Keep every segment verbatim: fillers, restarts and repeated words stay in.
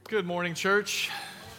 Good morning, church.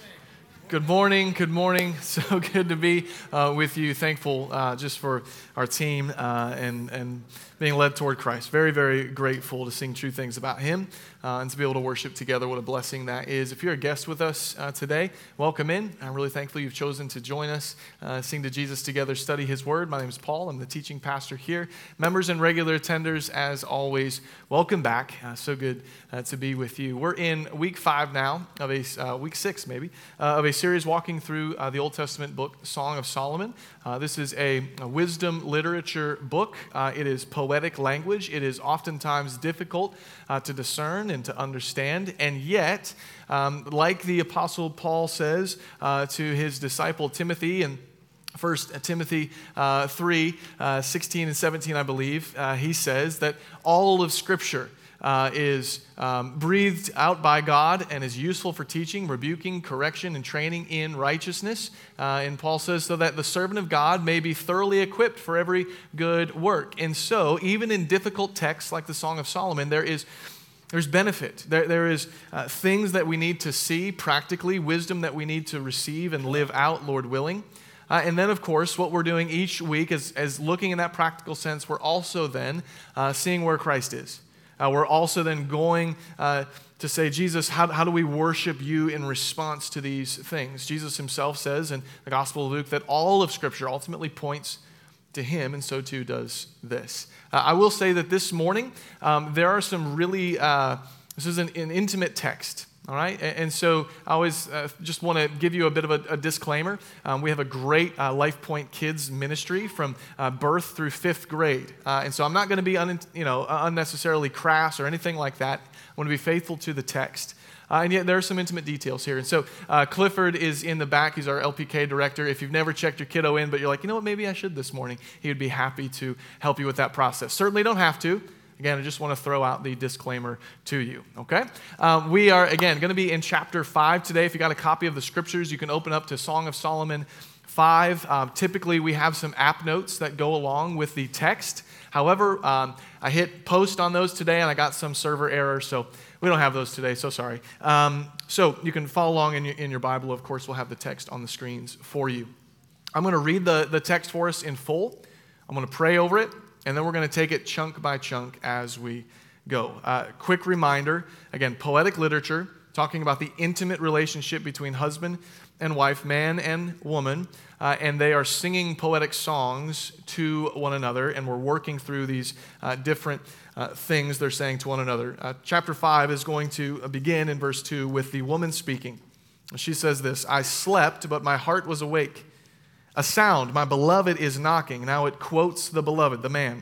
Good morning, good morning. So good to be uh, with you. Thankful uh, just for our team uh, and, and being led toward Christ. Very, very grateful to sing true things about Him uh, and to be able to worship together. What a blessing that is. If you're a guest with us uh, today, welcome in. I'm really thankful you've chosen to join us, uh, sing to Jesus together, study His Word. My name is Paul. I'm the teaching pastor here. Members and regular attenders, as always, welcome back. Uh, so good uh, to be with you. We're in week five now of a, uh, week six maybe, uh, of a series walking through uh, the Old Testament book, Song of Solomon. Uh, this is a, a wisdom literature book. Uh, it is poetic language. It is oftentimes difficult uh, to discern and to understand, and yet, um, like the Apostle Paul says uh, to his disciple Timothy, and First Timothy uh, three, uh, sixteen and seventeen, I believe, uh, he says that all of Scripture uh, is um, breathed out by God and is useful for teaching, rebuking, correction, and training in righteousness. Uh, and Paul says, so that the servant of God may be thoroughly equipped for every good work. And so, even in difficult texts like the Song of Solomon, there is There's benefit. There, there is uh, things that we need to see practically, wisdom that we need to receive and live out, Lord willing. Uh, and then, of course, what we're doing each week is, is looking in that practical sense, we're also then uh, seeing where Christ is. Uh, we're also then going uh, to say, Jesus, how, how do we worship you in response to these things? Jesus himself says in the Gospel of Luke that all of Scripture ultimately points to him, and so too does this. Uh, I will say that this morning, um, there are some really, uh, this is an, an intimate text. All right, and so I always uh, just want to give you a bit of a, a disclaimer. Um, we have a great uh, Life Point Kids ministry from uh, birth through fifth grade, uh, and so I'm not going to be un, you know unnecessarily crass or anything like that. I want to be faithful to the text, uh, and yet there are some intimate details here. And so uh, Clifford is in the back. He's our L P K director. If you've never checked your kiddo in, but you're like, you know what, maybe I should this morning, he would be happy to help you with that process. Certainly don't have to. Again, I just want to throw out the disclaimer to you, okay? Um, we are, again, going to be in chapter five today. If you got a copy of the scriptures, you can open up to Song of Solomon five. Um, typically, we have some app notes that go along with the text. However, um, I hit post on those today, and I got some server error, so we don't have those today, so sorry. Um, so you can follow along in your, in your Bible. Of course, we'll have the text on the screens for you. I'm going to read the, the text for us in full. I'm going to pray over it. And then we're going to take it chunk by chunk as we go. Uh, quick reminder, again, poetic literature, talking about the intimate relationship between husband and wife, man and woman, uh, and they are singing poetic songs to one another, and we're working through these uh, different uh, things they're saying to one another. Uh, chapter five is going to begin in verse two with the woman speaking. She says this, I slept, but my heart was awake. A sound, my beloved is knocking. Now it quotes the beloved, the man.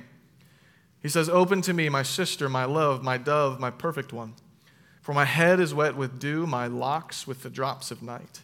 He says, open to me, my sister, my love, my dove, my perfect one. For my head is wet with dew, my locks with the drops of night.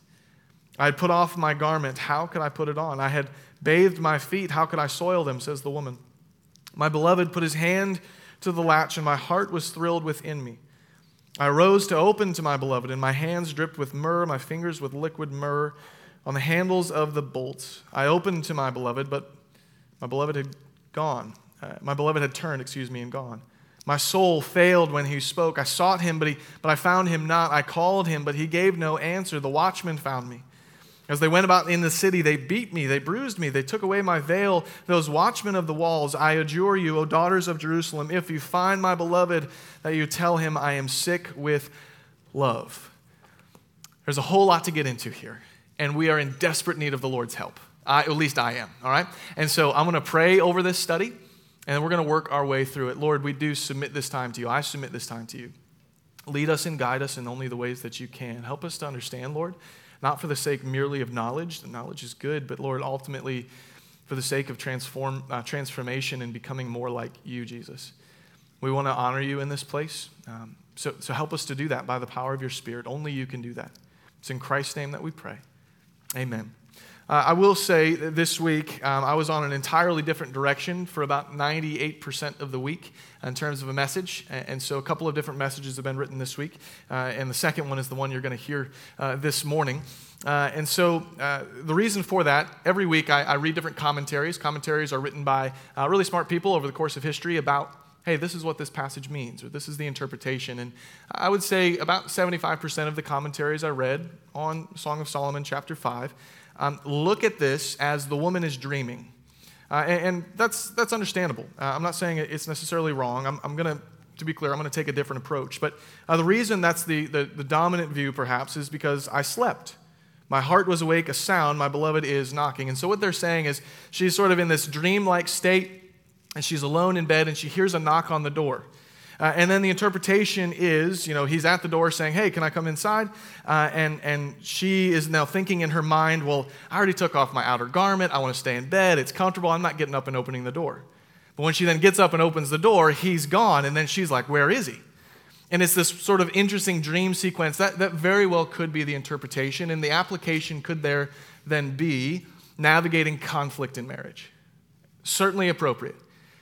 I had put off my garment, how could I put it on? I had bathed my feet, how could I soil them, says the woman. My beloved put his hand to the latch, and my heart was thrilled within me. I rose to open to my beloved, and my hands dripped with myrrh, my fingers with liquid myrrh. On the handles of the bolts, I opened to my beloved, but my beloved had gone. Uh, my beloved had turned, excuse me, and gone. My soul failed when he spoke. I sought him, but he, but I found him not. I called him, but he gave no answer. The watchmen found me. As they went about in the city, they beat me, they bruised me, they took away my veil. Those watchmen of the walls, I adjure you, O daughters of Jerusalem, if you find my beloved, that you tell him I am sick with love. There's a whole lot to get into here. And we are in desperate need of the Lord's help. Uh, at least I am, all right? And so I'm going to pray over this study, and then we're going to work our way through it. Lord, we do submit this time to you. I submit this time to you. Lead us and guide us in only the ways that you can. Help us to understand, Lord, not for the sake merely of knowledge. The knowledge is good, but Lord, ultimately for the sake of transform uh, transformation and becoming more like you, Jesus. We want to honor you in this place. Um, so, so help us to do that by the power of your Spirit. Only you can do that. It's in Christ's name that we pray. Amen. Uh, I will say that this week um, I was on an entirely different direction for about ninety-eight percent of the week in terms of a message. And so a couple of different messages have been written this week. Uh, and the second one is the one you're going to hear uh, this morning. Uh, and so uh, the reason for that, every week I, I read different commentaries. Commentaries are written by uh, really smart people over the course of history about hey, this is what this passage means, or this is the interpretation. And I would say about seventy-five percent of the commentaries I read on Song of Solomon chapter five um, look at this as the woman is dreaming. Uh, and, and that's that's understandable. Uh, I'm not saying it's necessarily wrong. I'm, I'm going to, to be clear, I'm going to take a different approach. But uh, the reason that's the, the, the dominant view, perhaps, is because I slept. My heart was awake, a sound, my beloved is knocking. And so what they're saying is she's sort of in this dreamlike state, and she's alone in bed, and she hears a knock on the door. Uh, and then the interpretation is, you know, he's at the door saying, hey, can I come inside? Uh, and, and she is now thinking in her mind, well, I already took off my outer garment. I want to stay in bed. It's comfortable. I'm not getting up and opening the door. But when she then gets up and opens the door, he's gone. And then she's like, where is he? And it's this sort of interesting dream sequence. That, that very well could be the interpretation. And the application could there then be navigating conflict in marriage. Certainly appropriate.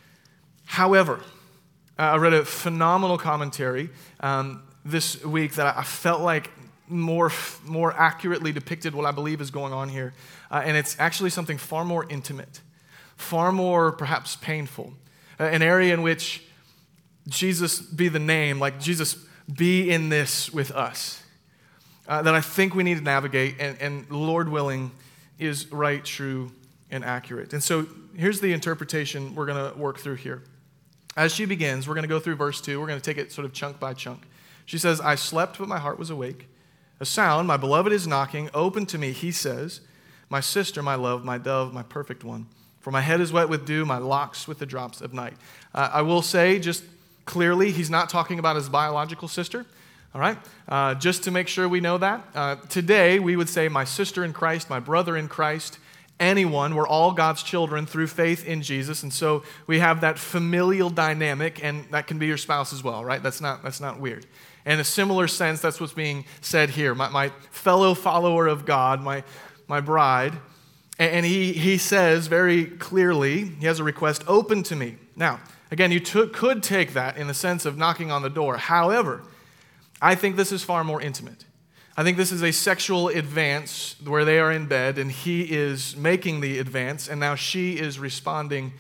However, uh, I read a phenomenal commentary um, this week that I felt like more, more accurately depicted what I believe is going on here. Uh, and it's actually something far more intimate, far more perhaps painful, uh, an area in which Jesus be the name, like Jesus be in this with us, uh, that I think we need to navigate, and, and Lord willing is right, true, and accurate. And so here's the interpretation we're going to work through here. As she begins, we're going to go through verse two. We're going to take it sort of chunk by chunk. She says, I slept, but my heart was awake. A sound, my beloved is knocking. Open to me, he says. My sister, my love, my dove, my perfect one. For my head is wet with dew, my locks with the drops of night. Uh, I will say just clearly, he's not talking about his biological sister. All right? Uh, just to make sure we know that. Uh, today, we would say my sister in Christ, my brother in Christ, anyone. We're all God's children through faith in Jesus. And so we have that familial dynamic, and that can be your spouse as well, right? That's not, that's not weird. In a similar sense, that's what's being said here. My, my fellow follower of God, my, my bride. And, and he, he says very clearly, he has a request, open to me. Now, again, you took, could take that in the sense of knocking on the door. However, I think this is far more intimate. I think this is a sexual advance where they are in bed and he is making the advance and now she is responding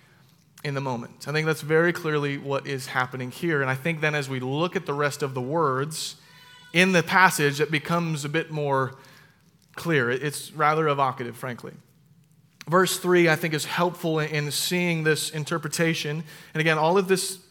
in the moment. I think that's very clearly what is happening here. And I think then as we look at the rest of the words in the passage, it becomes a bit more clear. It's rather evocative, frankly. Verse three, I think, is helpful in seeing this interpretation. And again, all of this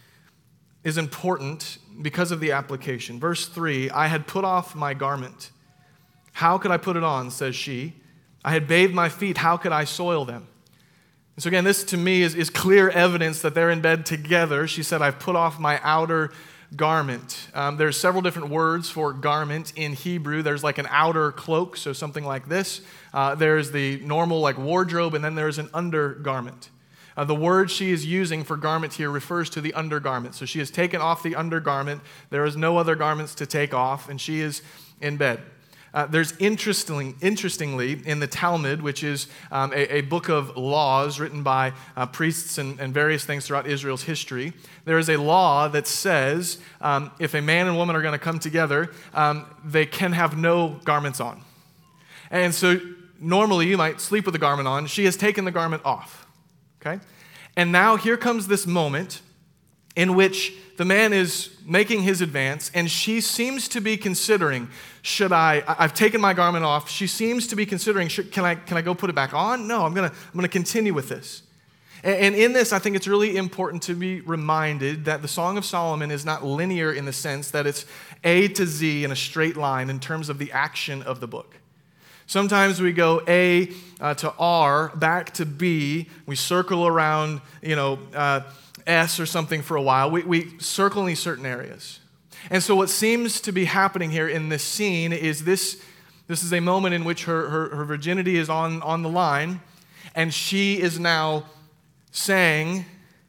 is important because of the application. Verse three, I had put off my garment. How could I put it on, says she. I had bathed my feet. How could I soil them? And so again, this to me is, is clear evidence that they're in bed together. She said, I've put off my outer garment. Um, there's several different words for garment in Hebrew. There's like an outer cloak, so something like this. Uh, there's the normal like wardrobe, and then there's an undergarment. Uh, the word she is using for garment here refers to the undergarment. So she has taken off the undergarment. There is no other garments to take off, and she is in bed. Uh, there's interestingly, interestingly, in the Talmud, which is um, a, a book of laws written by uh, priests and, and various things throughout Israel's history, there is a law that says um, if a man and woman are going to come together, um, they can have no garments on. And so normally you might sleep with a garment on. She has taken the garment off. Okay? And now here comes this moment in which the man is making his advance, and she seems to be considering, should I, I've taken my garment off. She seems to be considering, should, can I can I go put it back on? No, I'm going to I'm going to continue with this. And, and in this, I think it's really important to be reminded that the Song of Solomon is not linear in the sense that it's A to Z in a straight line in terms of the action of the book. Sometimes we go A uh, to R, back to B. We circle around, you know, uh, S or something for a while. We, we circle in these certain areas. And so what seems to be happening here in this scene is this, this is a moment in which her, her, her virginity is on, on the line, and she is now saying,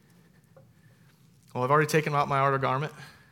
well, I've already taken out my outer garment.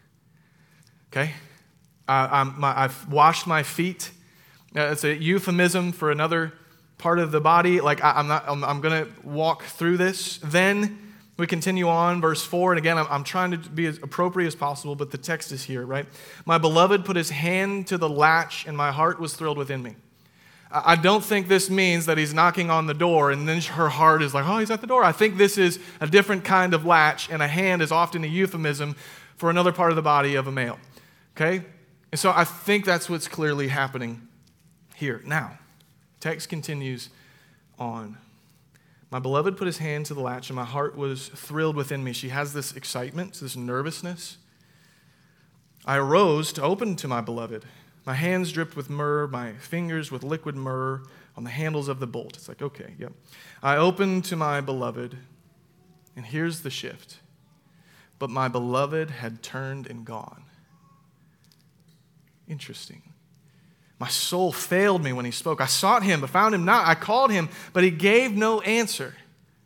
Okay? Uh, I'm, my, I've washed my feet. Uh, it's a euphemism for another part of the body. Like, I, I'm not, I'm, I'm going to walk through this. Then we continue on, verse four, and again, I'm, I'm trying to be as appropriate as possible, but the text is here, right? My beloved put his hand to the latch, and my heart was thrilled within me. I don't think this means that he's knocking on the door and then her heart is like, oh, he's at the door. I think this is a different kind of latch, and a hand is often a euphemism for another part of the body of a male. Okay? And so I think that's what's clearly happening here. Now, text continues on. My beloved put his hand to the latch, and my heart was thrilled within me. She has this excitement, this nervousness. I arose to open to my beloved. My hands dripped with myrrh, my fingers with liquid myrrh on the handles of the bolt. It's like, okay, yep. I opened to my beloved, and here's the shift. But my beloved had turned and gone. Interesting. My soul failed me when he spoke. I sought him, but found him not. I called him, but he gave no answer.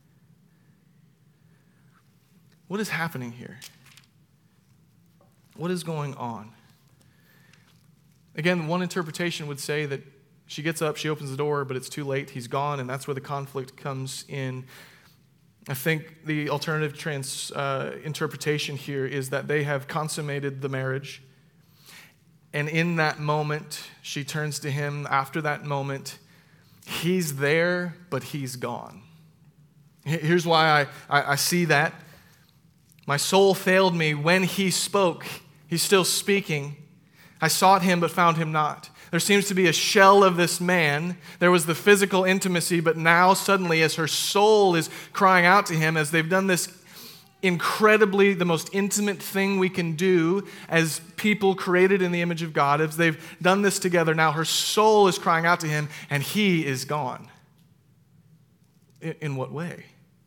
What is happening here? What is going on? Again, one interpretation would say that she gets up, she opens the door, but it's too late. He's gone, and that's where the conflict comes in. I think the alternative trans, uh, interpretation here is that they have consummated the marriage. And in that moment, she turns to him. After that moment, he's there, but he's gone. Here's why I, I, I see that. My soul failed me when he spoke. He's still speaking. I sought him, but found him not. There seems to be a shell of this man. There was the physical intimacy, but now suddenly as her soul is crying out to him, as they've done this incredibly, the most intimate thing we can do as people created in the image of God, as they've done this together, now her soul is crying out to him, and he is gone. In, in what way?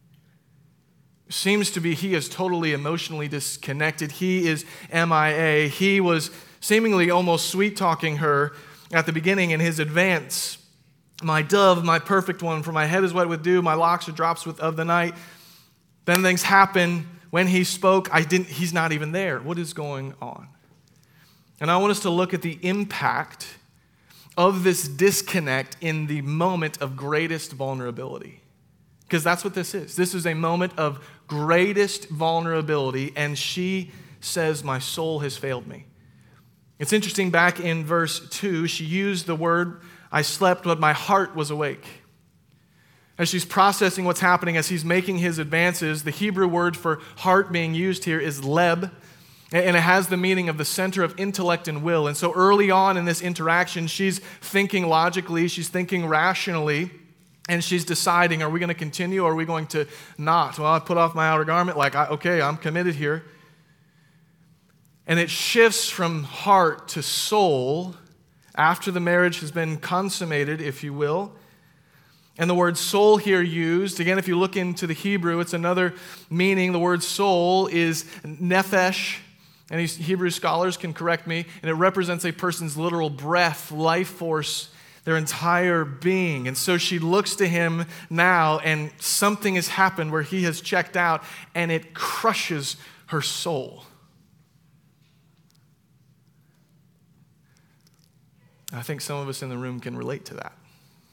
Seems to be he is totally emotionally disconnected. He is M I A. He was seemingly almost sweet-talking her at the beginning in his advance. My dove, my perfect one, for my head is wet with dew, my locks are drops with, of the night. Then things happen. When he spoke, I didn't. He's not even there. What is going on? And I want us to look at the impact of this disconnect in the moment of greatest vulnerability. Because that's what this is. This is a moment of greatest vulnerability, and she says, my soul has failed me. It's interesting, back in verse two, she used the word, I slept, but my heart was awake. As she's processing what's happening, as he's making his advances, the Hebrew word for heart being used here is leb, and it has the meaning of the center of intellect and will. And so early on in this interaction, she's thinking logically, she's thinking rationally, and she's deciding, are we going to continue or are we going to not? Well, I put off my outer garment, like, okay, I'm committed here. And it shifts from heart to soul after the marriage has been consummated, if you will. And the word soul here used, again, if you look into the Hebrew, it's another meaning. The word soul is nephesh, and these Hebrew scholars can correct me, and it represents a person's literal breath, life force, their entire being. And so she looks to him now, and something has happened where he has checked out, and it crushes her soul. I think some of us in the room can relate to that,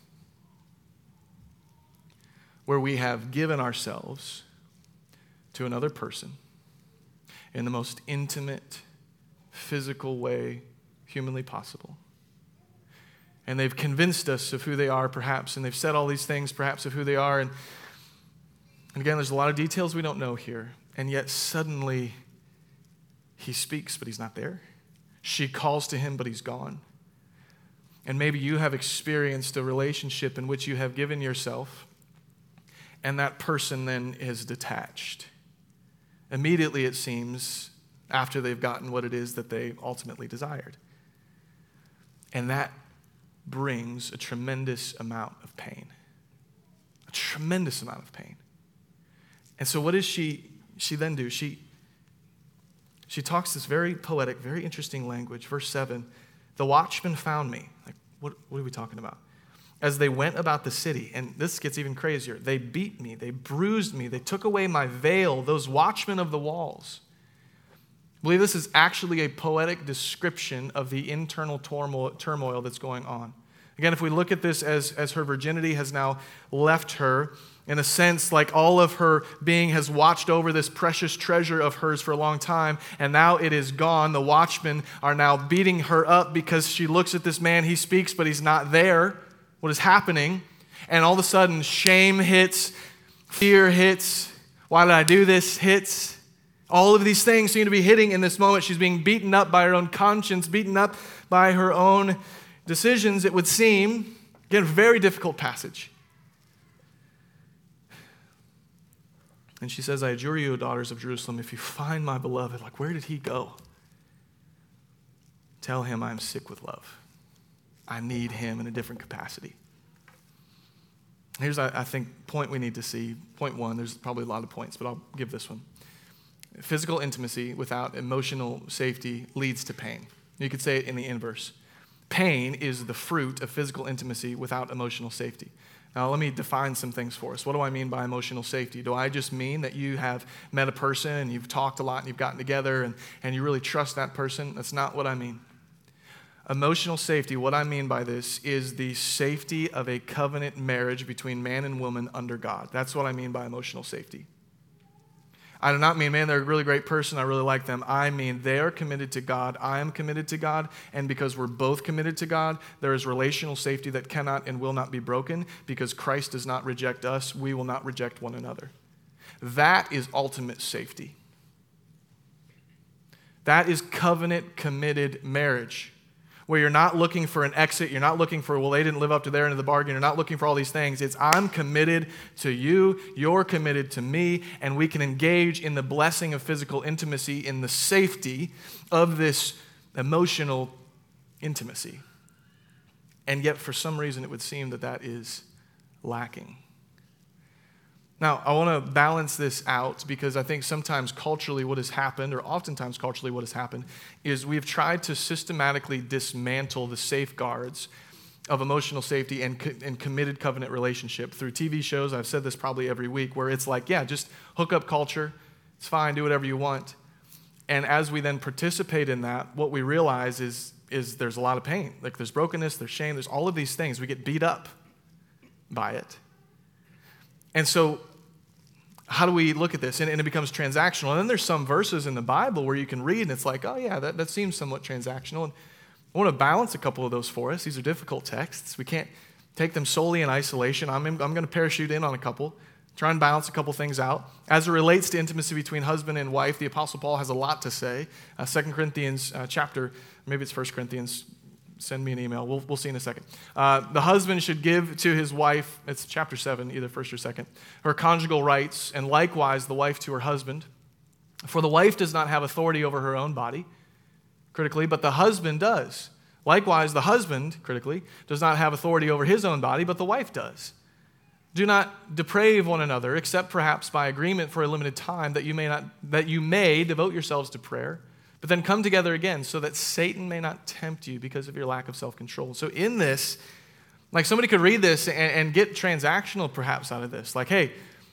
where we have given ourselves to another person in the most intimate, physical way humanly possible. And they've convinced us of who they are, perhaps, and they've said all these things, perhaps, of who they are. And, and again, there's a lot of details we don't know here. And yet suddenly he speaks, but he's not there. She calls to him, but he's gone. And maybe you have experienced a relationship in which you have given yourself, and that person then is detached. Immediately, it seems, after they've gotten what it is that they ultimately desired. And that brings a tremendous amount of pain. A tremendous amount of pain. And so what does she, she then do? She, she talks this very poetic, very interesting language. Verse seven, the watchman found me. Like, what, what are we talking about? As they went about the city, and this gets even crazier, they beat me, they bruised me, they took away my veil, those watchmen of the walls. I believe this is actually a poetic description of the internal turmoil, turmoil that's going on. Again, if we look at this as, as her virginity has now left her, in a sense, like all of her being has watched over this precious treasure of hers for a long time, and now it is gone. The watchmen are now beating her up because she looks at this man, he speaks, but he's not there. what is happening, and all of a sudden shame hits, fear hits, why did I do this hits. All of these things seem to be hitting in this moment. She's being beaten up by her own conscience, beaten up by her own decisions, it would seem. Again, a very difficult passage. And she says, I adjure you, daughters of Jerusalem, if you find my beloved, like, where did he go? Tell him I'm sick with love. I need him in a different capacity. Here's, I think, point we need to see. Point one, there's probably a lot of points, but I'll give this one. Physical intimacy without emotional safety leads to pain. You could say it in the inverse. Pain is the fruit of physical intimacy without emotional safety. Now, let me define some things for us. What do I mean by emotional safety? Do I just mean that you have met a person and you've talked a lot and you've gotten together and, and you really trust that person? That's not what I mean. Emotional safety, what I mean by this is the safety of a covenant marriage between man and woman under God. That's what I mean by emotional safety. I do not mean, man, they're a really great person, I really like them. I mean, they are committed to God, I am committed to God, and because we're both committed to God, there is relational safety that cannot and will not be broken. Because Christ does not reject us, we will not reject one another. That is ultimate safety. That is covenant-committed marriage, where you're not looking for an exit, you're not looking for, well, they didn't live up to their end of the bargain, you're not looking for all these things. It's, I'm committed to you, you're committed to me, and we can engage in the blessing of physical intimacy in the safety of this emotional intimacy. And yet, for some reason, it would seem that that is lacking. Now, I want to balance this out because I think sometimes culturally what has happened, or oftentimes culturally what has happened, is we've tried to systematically dismantle the safeguards of emotional safety and, co- and committed covenant relationship through T V shows. I've said this probably every week, where it's like, yeah, just hook up culture. It's fine, do whatever you want. And as we then participate in that, what we realize is, is there's a lot of pain. Like there's brokenness, there's shame, there's all of these things. We get beat up by it. And so how do we look at this? And, and it becomes transactional. And then there's some verses in the Bible where you can read and it's like, oh yeah, that, that seems somewhat transactional. And I want to balance a couple of those for us. These are difficult texts. We can't take them solely in isolation. I'm, in, I'm going to parachute in on a couple, try and balance a couple things out. As it relates to intimacy between husband and wife, the Apostle Paul has a lot to say. Uh, Second Corinthians uh, chapter, maybe it's First Corinthians, send me an email. We'll, we'll see in a second. Uh, the husband should give to his wife, it's chapter seven, either first or second, her conjugal rights, and likewise the wife to her husband. For the wife does not have authority over her own body, critically, but the husband does. Likewise, the husband, critically, does not have authority over his own body, but the wife does. Do not deprave one another, except perhaps by agreement for a limited time, that you may not that you may devote yourselves to prayer. But then come together again so that Satan may not tempt you because of your lack of self-control. So in this, like somebody could read this and, and get transactional perhaps out of this. Like, hey,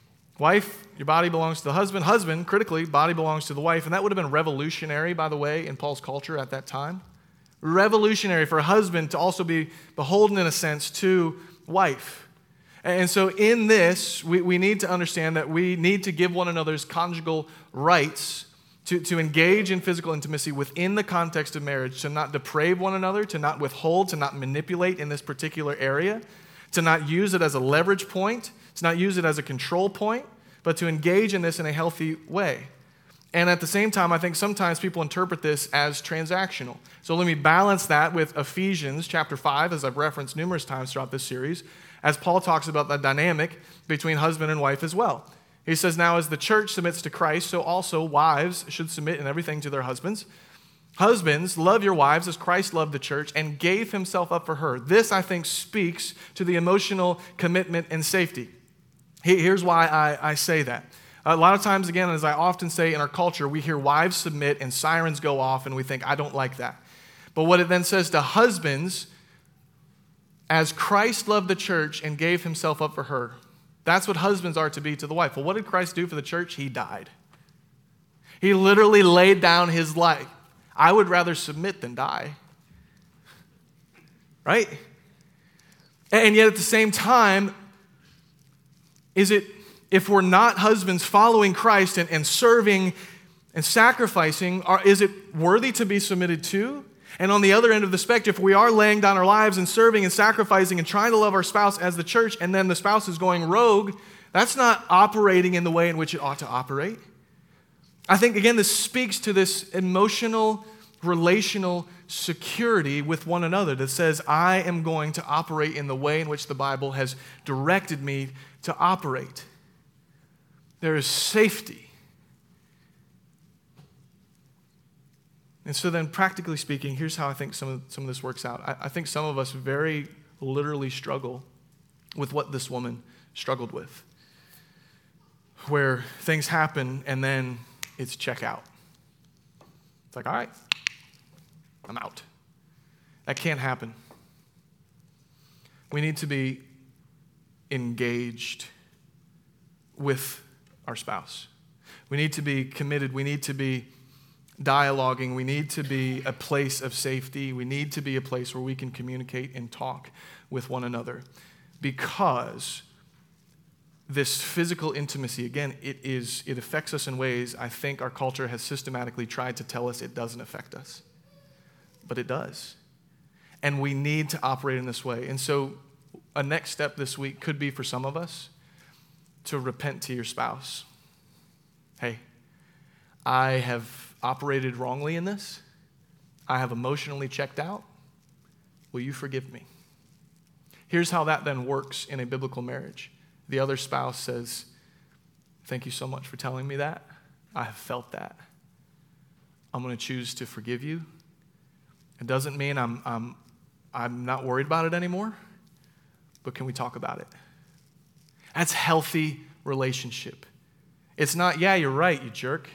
wife, your body belongs to the husband. Husband, critically, body belongs to the wife. And that would have been revolutionary, by the way, in Paul's culture at that time. Revolutionary for a husband to also be beholden, in a sense, to wife. And so in this, we, we need to understand that we need to give one another's conjugal rights To, to engage in physical intimacy within the context of marriage, to not deprave one another, to not withhold, to not manipulate in this particular area, to not use it as a leverage point, to not use it as a control point, but to engage in this in a healthy way. And at the same time, I think sometimes people interpret this as transactional. So let me balance that with Ephesians chapter five, as I've referenced numerous times throughout this series, as Paul talks about the dynamic between husband and wife as well. He says, now as the church submits to Christ, so also wives should submit in everything to their husbands. Husbands, love your wives as Christ loved the church and gave himself up for her. This, I think, speaks to the emotional commitment and safety. Here's why I, I say that. A lot of times, again, as I often say in our culture, we hear wives submit and sirens go off and we think, I don't like that. But what it then says to husbands, as Christ loved the church and gave himself up for her. That's what husbands are to be to the wife. Well, what did Christ do for the church? He died. He literally laid down his life. I would rather submit than die. Right? And yet at the same time, is it, if we're not husbands following Christ and, and serving and sacrificing, are, is it worthy to be submitted to? And on the other end of the spectrum, if we are laying down our lives and serving and sacrificing and trying to love our spouse as the church, and then the spouse is going rogue, that's not operating in the way in which it ought to operate. I think, again, this speaks to this emotional, relational security with one another that says, I am going to operate in the way in which the Bible has directed me to operate. There is safety. And so then, practically speaking, here's how I think some of, some of this works out. I, I think some of us very literally struggle with what this woman struggled with, where things happen and then it's check out. It's like, all right, I'm out. That can't happen. We need to be engaged with our spouse. We need to be committed. We need to be dialoguing. We need to be a place of safety. We need to be a place where we can communicate and talk with one another, because this physical intimacy, again, it is it affects us in ways I think our culture has systematically tried to tell us it doesn't affect us. But it does. And we need to operate in this way. And so a next step this week could be for some of us to repent to your spouse. Hey, I have operated wrongly in this. I have emotionally checked out. Will you forgive me? Here's how that then works in a biblical marriage. The other spouse says, thank you so much for telling me that. I have felt that. I'm going to choose to forgive you. It doesn't mean I'm, I'm, I'm not worried about it anymore, but can we talk about it? That's healthy relationship. It's not, yeah, you're right, you jerk.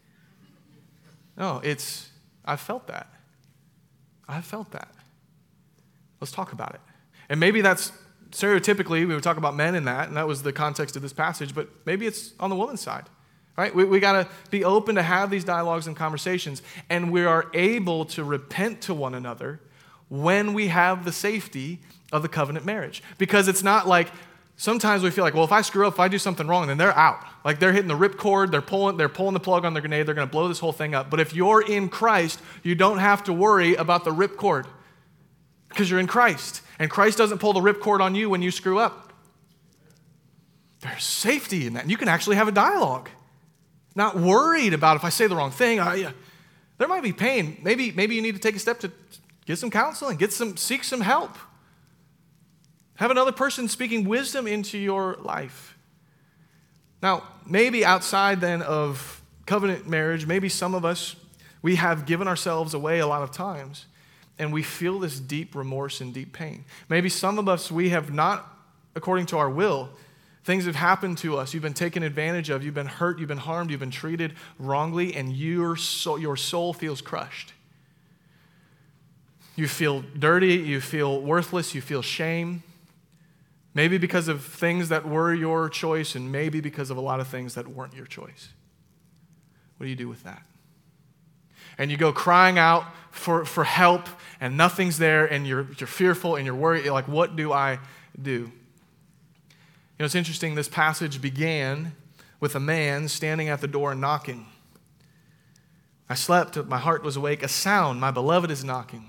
No, it's, I felt that. I felt that. Let's talk about it. And maybe that's stereotypically, we would talk about men in that, and that was the context of this passage, but maybe it's on the woman's side, right? We, we got to be open to have these dialogues and conversations, and we are able to repent to one another when we have the safety of the covenant marriage. Because it's not like, sometimes we feel like, well, if I screw up, if I do something wrong, then they're out. Like they're hitting the ripcord, they're pulling, they're pulling the plug on their grenade, they're going to blow this whole thing up. But if you're in Christ, you don't have to worry about the ripcord because you're in Christ. And Christ doesn't pull the ripcord on you when you screw up. There's safety in that. And you can actually have a dialogue. Not worried about if I say the wrong thing. I, there might be pain. Maybe, maybe you need to take a step to get some counseling, get some, seek some help. Have another person speaking wisdom into your life. Now, maybe outside then of covenant marriage, maybe some of us, we have given ourselves away a lot of times, and we feel this deep remorse and deep pain. Maybe some of us, we have not, according to our will, things have happened to us. You've been taken advantage of. You've been hurt. You've been harmed. You've been treated wrongly, and your soul, your soul feels crushed. You feel dirty. You feel worthless. You feel shame. Maybe because of things that were your choice, and maybe because of a lot of things that weren't your choice. What do you do with that? And you go crying out for, for help, and nothing's there, and you're, you're fearful, and you're worried. You're like, what do I do? You know, it's interesting. This passage began with a man standing at the door and knocking. I slept, my heart was awake. A sound, my beloved is knocking.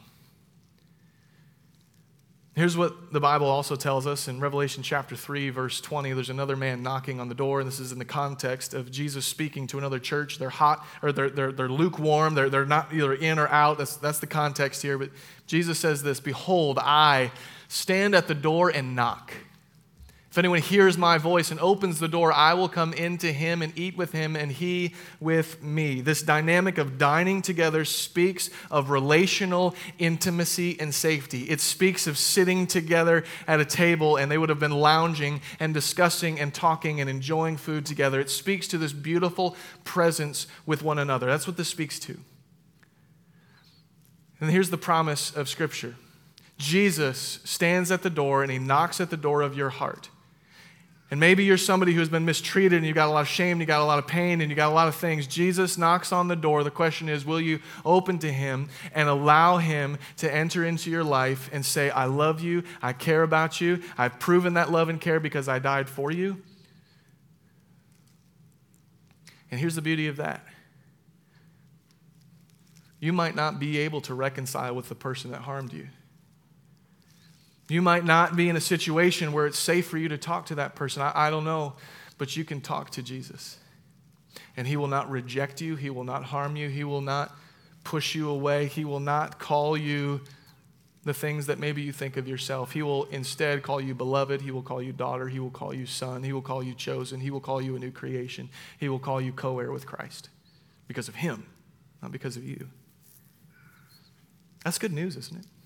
Here's what the Bible also tells us in Revelation chapter three, verse twenty. There's another man knocking on the door, and this is in the context of Jesus speaking to another church. They're hot, or they're, they're, they're lukewarm. They're, they're not either in or out. That's, that's the context here. But Jesus says this, behold, I stand at the door and knock. If anyone hears my voice and opens the door, I will come into him and eat with him and he with me. This dynamic of dining together speaks of relational intimacy and safety. It speaks of sitting together at a table, and they would have been lounging and discussing and talking and enjoying food together. It speaks to this beautiful presence with one another. That's what this speaks to. And here's the promise of Scripture. Jesus stands at the door and he knocks at the door of your heart. And maybe you're somebody who has been mistreated, and you got a lot of shame, and you got a lot of pain, and you got a lot of things. Jesus knocks on the door. The question is, will you open to him and allow him to enter into your life and say, I love you, I care about you, I've proven that love and care because I died for you? And here's the beauty of that. you might not be able to reconcile with the person that harmed you. You might not be in a situation where it's safe for you to talk to that person. I, I don't know, but you can talk to Jesus. And he will not reject you. He will not harm you. He will not push you away. He will not call you the things that maybe you think of yourself. He will instead call you beloved. He will call you daughter. He will call you son. He will call you chosen. He will call you a new creation. He will call you co-heir with Christ because of him, not because of you. That's good news, isn't it?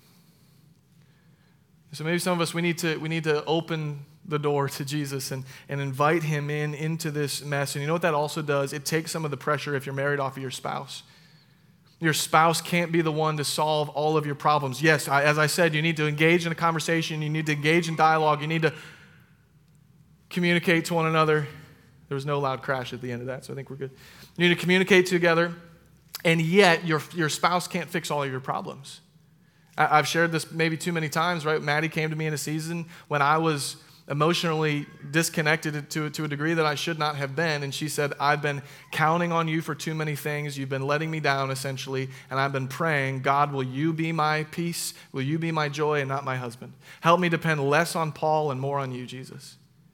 So maybe some of us, we need to we need to open the door to Jesus and, and invite him in into this mess. And you know what that also does? It takes some of the pressure if you're married off of your spouse. Your spouse can't be the one to solve all of your problems. Yes, I, as I said, you need to engage in a conversation. You need to engage in dialogue. You need to communicate to one another. There was no loud crash at the end of that, so I think we're good. You need to communicate together, and yet your, your spouse can't fix all of your problems. I, I've shared this maybe too many times, right? Maddie came to me in a season when I was emotionally disconnected to, to a degree that I should not have been. And she said, I've been counting on you for too many things. You've been letting me down, essentially. And I've been praying, God, will you be my peace? Will you be my joy and not my husband? Help me depend less on Paul and more on you, Jesus.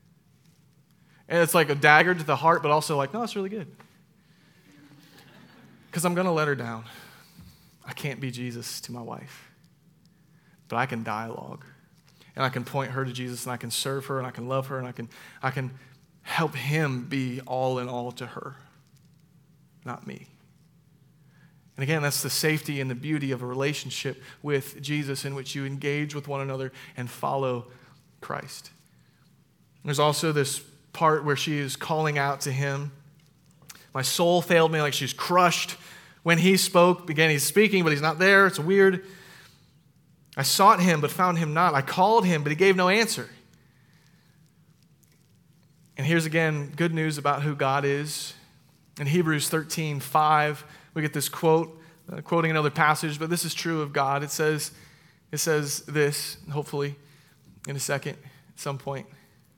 And it's like a dagger to the heart, but also like, no, that's really good. Because I'm going to let her down. I can't be Jesus to my wife. But I can dialogue. And I can point her to Jesus, and I can serve her, and I can love her, and I can, I can help him be all in all to her, not me. And again, that's the safety and the beauty of a relationship with Jesus in which you engage with one another and follow Christ. There's also this part where she is calling out to him. My soul failed me, like she's crushed. When he spoke, again, he's speaking, but he's not there. It's weird. I sought him, but found him not. I called him, but he gave no answer. And here's again good news about who God is. In Hebrews thirteen five, we get this quote, uh, quoting another passage, but this is true of God. It says, it says this, hopefully, in a second, at some point.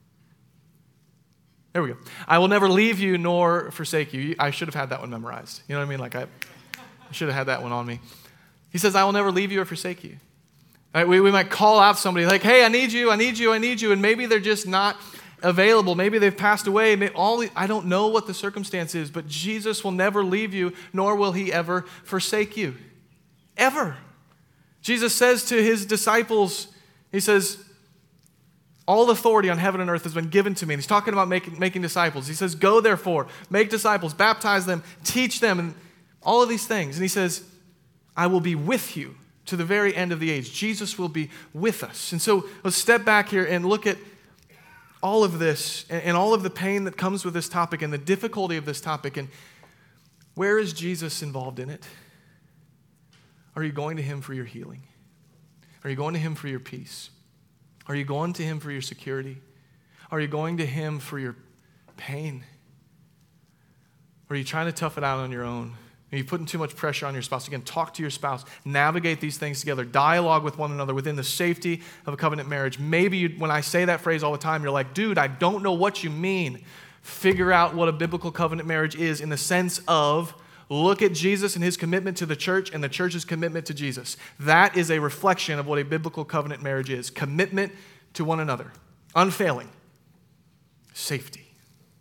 There we go. I will never leave you nor forsake you. I should have had that one memorized. You know what I mean? Like I, I should have had that one on me. He says, I will never leave you or forsake you. Right, we, we might call out somebody like, hey, I need you, I need you, I need you, and maybe they're just not available. Maybe they've passed away. Maybe all I don't know what the circumstance is, but Jesus will never leave you, nor will he ever forsake you. Ever. Jesus says to his disciples, he says, all authority on heaven and earth has been given to me. And he's talking about making, making disciples. He says, go therefore, make disciples, baptize them, teach them, and all of these things. And he says, I will be with you to the very end of the age. Jesus will be with us. And so let's step back here and look at all of this and, and all of the pain that comes with this topic and the difficulty of this topic. And where is Jesus involved in it? Are you going to him for your healing? Are you going to him for your peace? Are you going to him for your security? Are you going to him for your pain? Or are you trying to tough it out on your own? Are you putting too much pressure on your spouse? Again, talk to your spouse. Navigate these things together. Dialogue with one another within the safety of a covenant marriage. Maybe you, when I say that phrase all the time, you're like, dude, I don't know what you mean. Figure out what a biblical covenant marriage is in the sense of look at Jesus and his commitment to the church and the church's commitment to Jesus. That is a reflection of what a biblical covenant marriage is. Commitment to one another. Unfailing. Safety.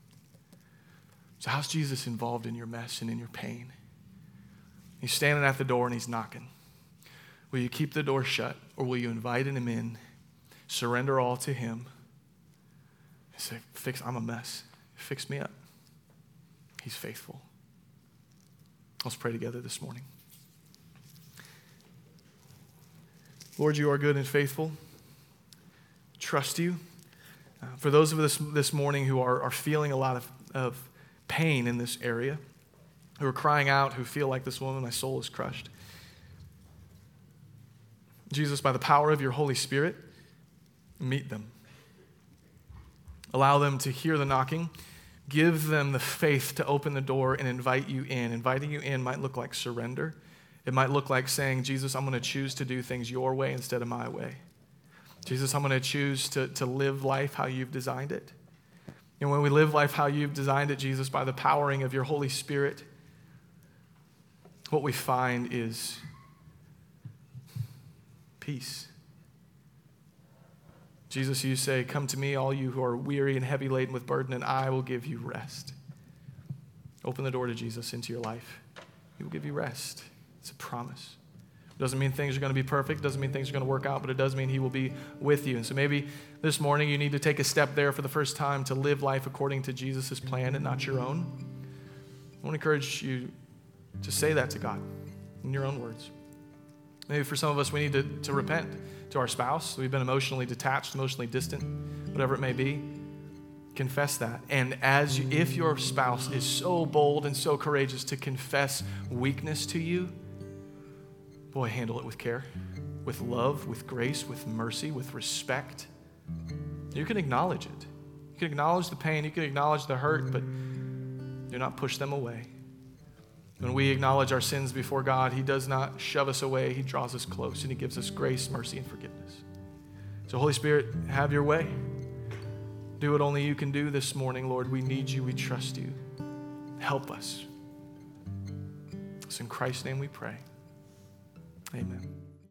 So how's Jesus involved in your mess and in your pain? He's standing at the door and he's knocking. Will you keep the door shut or will you invite him in, surrender all to him, and say, "Fix, I'm a mess. Fix me up." He's faithful. Let's pray together this morning. Lord, you are good and faithful. Trust you. Uh, for those of us this morning who are, are feeling a lot of, of pain in this area, who are crying out, who feel like this woman, my soul is crushed. Jesus, by the power of your Holy Spirit, meet them. Allow them to hear the knocking. Give them the faith to open the door and invite you in. Inviting you in might look like surrender. It might look like saying, Jesus, I'm going to choose to do things your way instead of my way. Jesus, I'm going to choose to, to live life how you've designed it. And when we live life how you've designed it, Jesus, by the powering of your Holy Spirit, what we find is peace. Jesus, you say, come to me, all you who are weary and heavy laden with burden, and I will give you rest. Open the door to Jesus into your life. He will give you rest. It's a promise. It doesn't mean things are going to be perfect. It doesn't mean things are going to work out, but it does mean he will be with you. And so maybe this morning you need to take a step there for the first time to live life according to Jesus' plan and not your own. I want to encourage you to say that to God in your own words. Maybe for some of us, we need to, to repent to our spouse. We've been emotionally detached, emotionally distant, whatever it may be. Confess that. And as you, if your spouse is so bold and so courageous to confess weakness to you, boy, handle it with care, with love, with grace, with mercy, with respect. You can acknowledge it. You can acknowledge the pain. You can acknowledge the hurt, but do not push them away. When we acknowledge our sins before God, he does not shove us away. He draws us close, and he gives us grace, mercy, and forgiveness. So Holy Spirit, have your way. Do what only you can do this morning, Lord. We need you. We trust you. Help us. It's in Christ's name we pray. Amen.